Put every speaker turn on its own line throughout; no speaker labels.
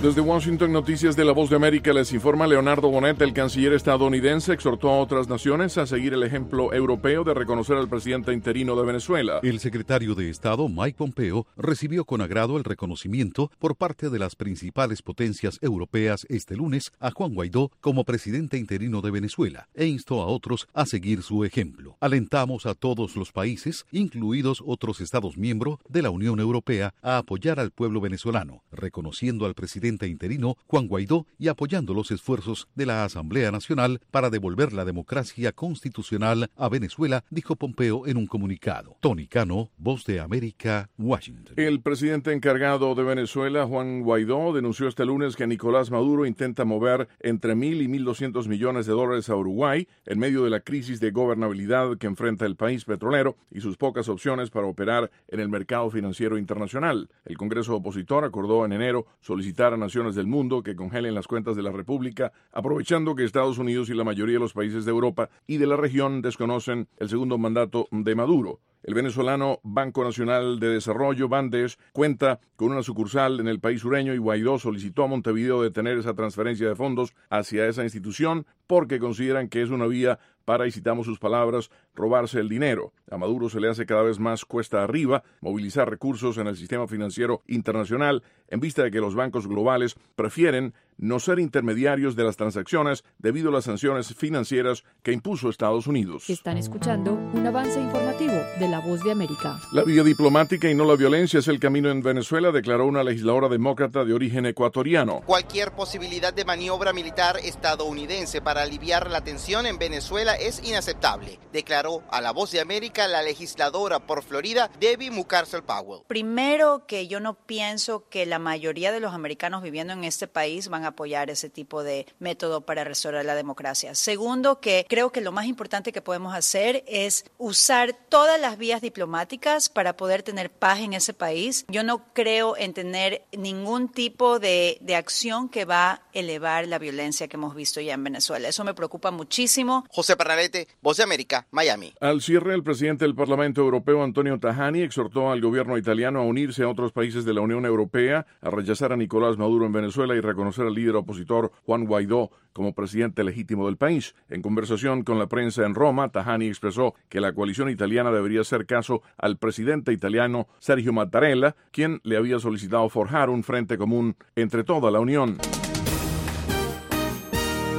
Desde Washington, Noticias de La Voz de América, les informa Leonardo Bonet. El canciller estadounidense exhortó a otras naciones a seguir el ejemplo europeo de reconocer al presidente interino de Venezuela.
El secretario de Estado, Mike Pompeo, recibió con agrado el reconocimiento por parte de las principales potencias europeas este lunes a Juan Guaidó como presidente interino de Venezuela e instó a otros a seguir su ejemplo. Alentamos a todos los países, incluidos otros Estados miembros de la Unión Europea, a apoyar al pueblo venezolano, reconociendo al presidente interino Juan Guaidó y apoyando los esfuerzos de la Asamblea Nacional para devolver la democracia constitucional a Venezuela, dijo Pompeo en un comunicado. Tony Cano, Voz de América, Washington.
El presidente encargado de Venezuela, Juan Guaidó, denunció este lunes que Nicolás Maduro intenta mover entre 1.000 y 1.200 millones de dólares a Uruguay en medio de la crisis de gobernabilidad que enfrenta el país petrolero y sus pocas opciones para operar en el mercado financiero internacional. El Congreso opositor acordó en enero solicitar a naciones del mundo que congelen las cuentas de la República, aprovechando que Estados Unidos y la mayoría de los países de Europa y de la región desconocen el segundo mandato de Maduro. El venezolano Banco Nacional de Desarrollo, Bandes, cuenta con una sucursal en el país sureño y Guaidó solicitó a Montevideo detener esa transferencia de fondos hacia esa institución porque consideran que es una vía para, y citamos sus palabras, robarse el dinero. A Maduro se le hace cada vez más cuesta arriba movilizar recursos en el sistema financiero internacional en vista de que los bancos globales prefieren no ser intermediarios de las transacciones debido a las sanciones financieras que impuso Estados Unidos.
Están escuchando un avance informativo de La Voz de América.
La vía diplomática y no la violencia es el camino en Venezuela, declaró una legisladora demócrata de origen ecuatoriano.
Cualquier posibilidad de maniobra militar estadounidense para aliviar la tensión en Venezuela es inaceptable, declaró a La Voz de América la legisladora por Florida, Debbie Mucarsel-Powell.
Primero, que yo no pienso que la mayoría de los americanos viviendo en este país van a apoyar ese tipo de método para restaurar la democracia. Segundo, que creo que lo más importante que podemos hacer es usar todas las vías diplomáticas para poder tener paz en ese país. Yo no creo en tener ningún tipo de acción que va a elevar la violencia que hemos visto ya en Venezuela. Eso me preocupa muchísimo.
José Pernalete, Voz de América, Miami.
Al cierre, el presidente del Parlamento Europeo, Antonio Tajani, exhortó al gobierno italiano a unirse a otros países de la Unión Europea, a rechazar a Nicolás Maduro en Venezuela y reconocer al líder opositor Juan Guaidó como presidente legítimo del país. En conversación con la prensa en Roma, Tajani expresó que la coalición italiana debería hacer caso al presidente italiano Sergio Mattarella, quien le había solicitado forjar un frente común entre toda la Unión.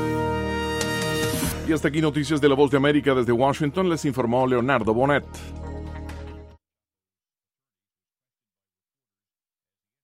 Y hasta aquí Noticias de La Voz de América. Desde Washington les informó Leonardo Bonet.